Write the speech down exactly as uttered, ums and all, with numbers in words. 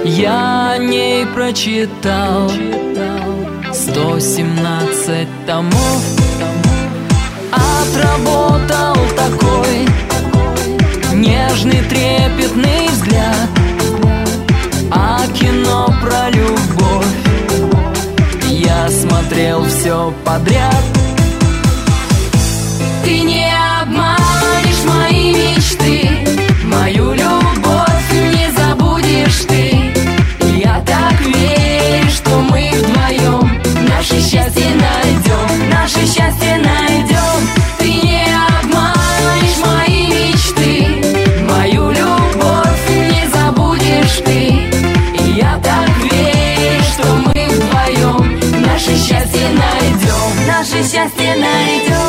Я о ней прочитал сто семнадцать томов, отработал такой нежный трепетный взгляд. А кино про любовь я смотрел все подряд. Ты не обманешь мои мечты, мою любовь не забудешь ты. Я так верю, что мы вдвоем наше счастье найдем, наше счастье найдем. Ты не обманешь мои мечты, мою любовь не забудешь ты. Я так верю, что мы вдвоем наше счастье найдем, наше счастье найдем.